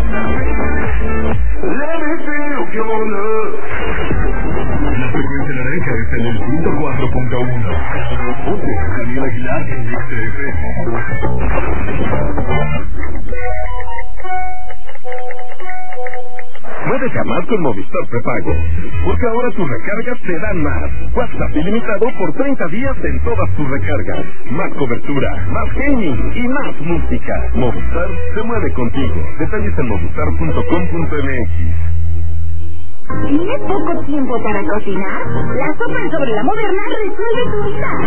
La deseo que mola. La frecuencia naranja está en el 104.1. Ponte Daniel Aguilar en XFM. Puedes llamar con Movistar Prepago, porque ahora tus recargas te dan más. WhatsApp ilimitado por 30 días en todas tus recargas. Más cobertura, más gaming y más música. Movistar se mueve contigo. Detalles en movistar.com.mx. ¿Tienes poco tiempo para cocinar? La sopa sobre la moderna resuelve tu vida.